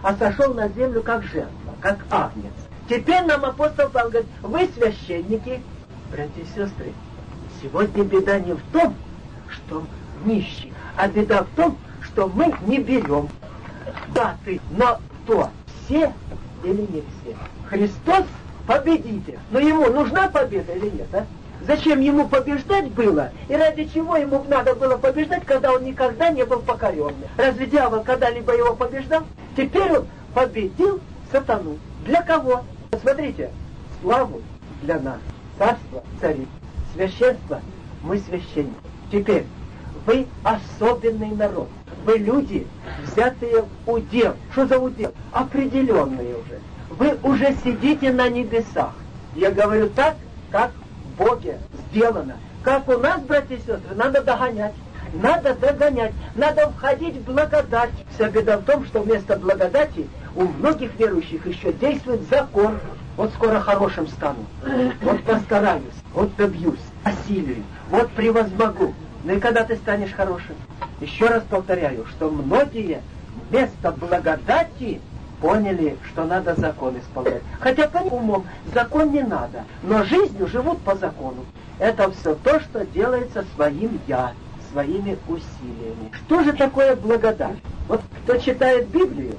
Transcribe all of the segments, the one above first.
а сошел на землю как жертва, как агнец. Теперь нам апостол Павел говорит, вы священники, братья и сестры, сегодня беда не в том, что нищие, а беда в том, что мы не берем. Да, ты, но кто? Все или не все? Христос победитель. Но ему нужна победа или нет, а? Зачем ему побеждать было? И ради чего ему надо было побеждать, когда он никогда не был покоренным? Разве дьявол когда-либо его побеждал? Теперь он победил сатану. Для кого? Посмотрите, славу для нас, царство, цари, священство, мы священники. Теперь, вы особенный народ. Вы люди, взятые в удел. Что за удел? Определенные уже. Вы уже сидите на небесах. Я говорю так, как в Боге сделано. Как у нас, братья и сестры, надо догонять. Надо догонять. Надо входить в благодать. Вся беда в том, что вместо благодати у многих верующих еще действует закон. Вот скоро хорошим стану. Вот постараюсь. Вот добьюсь. Осилию. Вот превозмогу. Ну и когда ты станешь хорошим? Еще раз повторяю, что многие вместо благодати поняли, что надо закон исполнять. Хотя по умом закон не надо, но жизнью живут по закону. Это все то, что делается своим «я», своими усилиями. Что же такое благодать? Вот кто читает Библию,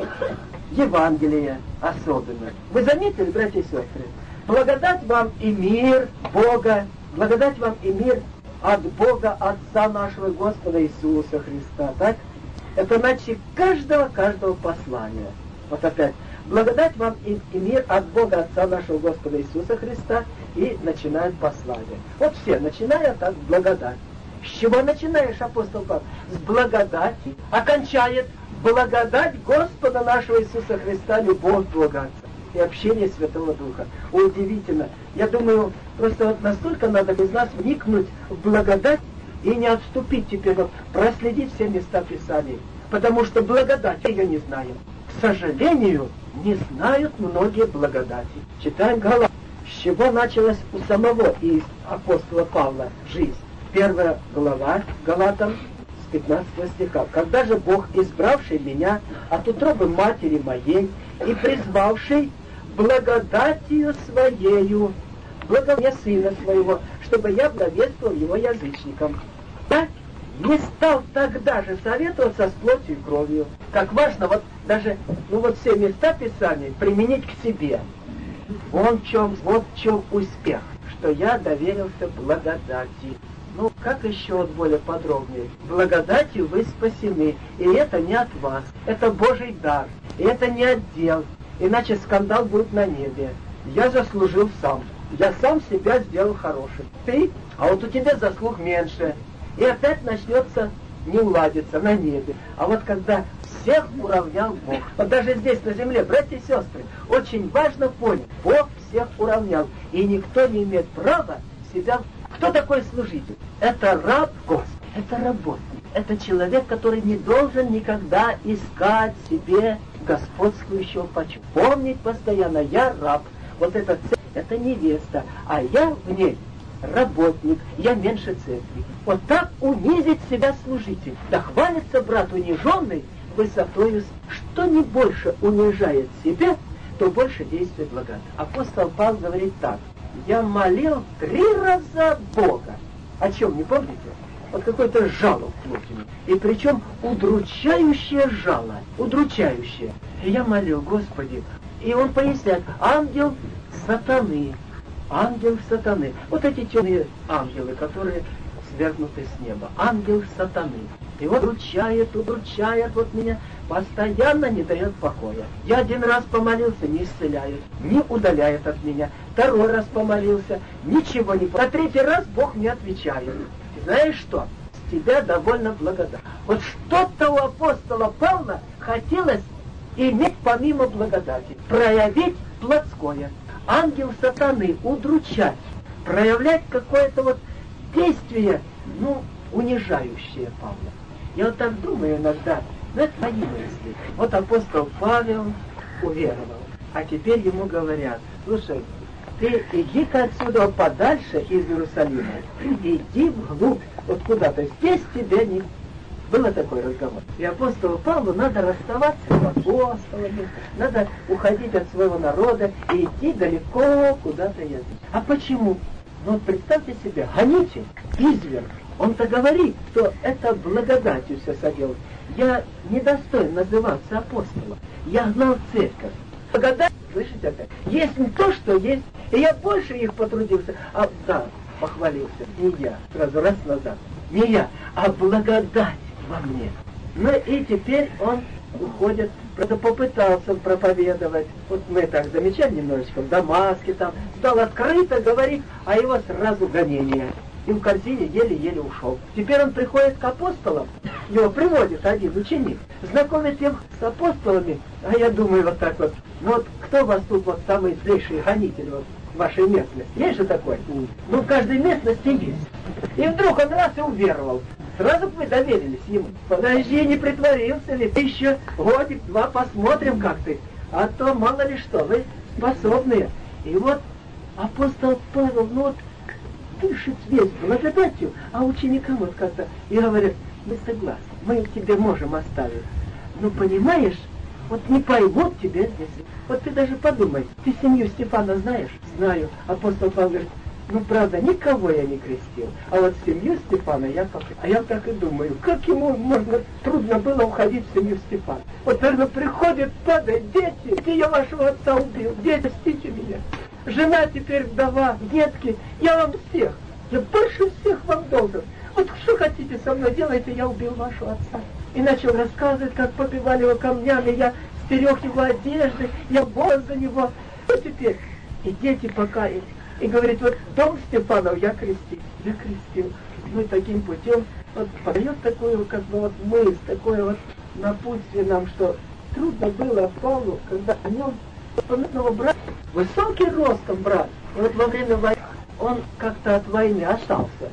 Евангелие особенно. Вы заметили, братья и сестры? Благодать вам и мир Бога, благодать вам и мир от Бога, Отца нашего Господа Иисуса Христа. Так? Это значит каждого послания. Вот опять. Благодать вам и мир от Бога, Отца нашего Господа Иисуса Христа. И начинает послание. Вот все, начиная так, благодать. С чего начинаешь, апостол Павел? С благодати. Окончает благодать Господа нашего Иисуса Христа, любовь Бога Отца и общение Святого Духа. Удивительно. Я думаю, просто вот настолько надо из нас вникнуть в благодать и не отступить теперь, вот, проследить все места Писания. Потому что благодать ее не знаем. К сожалению, не знают многие благодати. Читаем Галатам. С чего началась у самого и апостола Павла жизнь? 1 глава Галатам с 15 стиха. «Когда же Бог, избравший меня от утробы матери моей и призвавший благодатью своею, благоволение Сына Своего, чтобы я благовествовал Его язычникам. Я не стал тогда же советоваться с плотью и кровью». Как важно вот даже все места Писания применить к себе. Вот в чем успех, что я доверился благодати. Как еще вот более подробнее? Благодатью вы спасены, и это не от вас, это Божий дар, и это не отдел, иначе скандал будет на небе. Я заслужил сам, я сам себя сделал хорошим. Ты, а вот у тебя заслуг меньше, и опять начнется не уладиться на небе. А вот когда всех уравнял Бог, вот даже здесь на земле, братья и сестры, очень важно понять, Бог всех уравнял, и никто не имеет права себя. Кто такой служитель? Это раб Господа, это работник, это человек, который не должен никогда искать себе господствующего почета. Помнить постоянно, я раб, вот эта церковь, это невеста, а я в ней работник, я меньше церкви. Вот так унизить себя служитель. Да хвалится брат униженный высотою, что не больше унижает себя, то больше действует благодать. Апостол Павел говорит так: я молил 3 раза Бога. О чем, не помните? Вот какое-то жало внутреннее. И причем удручающее жало. Удручающее. И я молил, Господи. И он поясняет, ангел сатаны. Ангел сатаны. Вот эти темные ангелы, которые свергнуты с неба. Ангел сатаны. И вот удручает вот меня. Постоянно не дает покоя. Я 1 раз помолился, не исцеляет, не удаляет от меня. 2 раз помолился, ничего не... На 3-й раз Бог не отвечает. И знаешь что? С тебя довольно благодать. Вот что-то у апостола Павла хотелось иметь помимо благодати. Проявить плотское. Ангел сатаны удручать. Проявлять какое-то вот действие, унижающее Павла. Я вот так думаю иногда. Но это мои мысли. Вот апостол Павел уверовал. А теперь ему говорят: слушай, ты иди-ка отсюда подальше из Иерусалима. Иди вглубь, вот куда-то. Здесь тебя Было такой разговор. И апостолу Павлу надо расставаться с апостолами, надо уходить от своего народа и идти далеко куда-то язык. А почему? Ну вот представьте себе, гонитель, изверг, он-то говорит, что это благодатью все соделано. Я недостоин называться апостолом. Я гнал церковь. Благодать, слышите опять? Есть не то, что есть. И я больше их потрудился. А да, похвалился. Не я. Сразу раз назад. Не я, а благодать во мне. Ну и теперь он уходит. Правда, попытался проповедовать. Вот мы так замечали немножечко в Дамаске там. Стал открыто говорить, а его сразу гонение. И в корзине еле-еле ушел. Теперь он приходит к апостолам, его приводит один ученик, знакомит их с апостолами, а я думаю вот так вот, ну вот кто у вас тут вот самый злейший гонитель вот в вашей местности? Есть же такой? Ну в каждой местности есть. И вдруг он раз и уверовал. Сразу бы доверились ему. Подожди, не притворился ли? Ты еще годик-два посмотрим, как ты. А то мало ли что, вы способные. И вот апостол Павел, ну вот, дышит весь благодатью, а ученикам вот как-то, и говорят, мы согласны, мы тебе можем оставить. Ну, понимаешь, вот не поймут тебя здесь. Вот ты даже подумай, ты семью Стефана знаешь? Знаю. Апостол Павел говорит, ну, правда, никого я не крестил, а вот семью Стефана я покрестил. А я так и думаю, как ему можно, трудно было уходить в семью Стефана. Вот, наверное, приходит, падает, дети, я вашего отца убил, дети, простите меня. Жена теперь вдова, детки, я вам всех, я больше всех вам должен. Вот что хотите со мной делайте, я убил вашего отца. И начал рассказывать, как побивали его камнями, я стерег его одежды, я борол за него. Вот теперь, и дети покаялись. И говорит, вот дом Стефанов я крестил. Ну и таким путем вот подает такую, как бы вот мысль, такое вот напутствие нам, что трудно было Павлу, когда о нем памятного брата, высокий ростом брат, и вот во время войны он как-то от войны остался.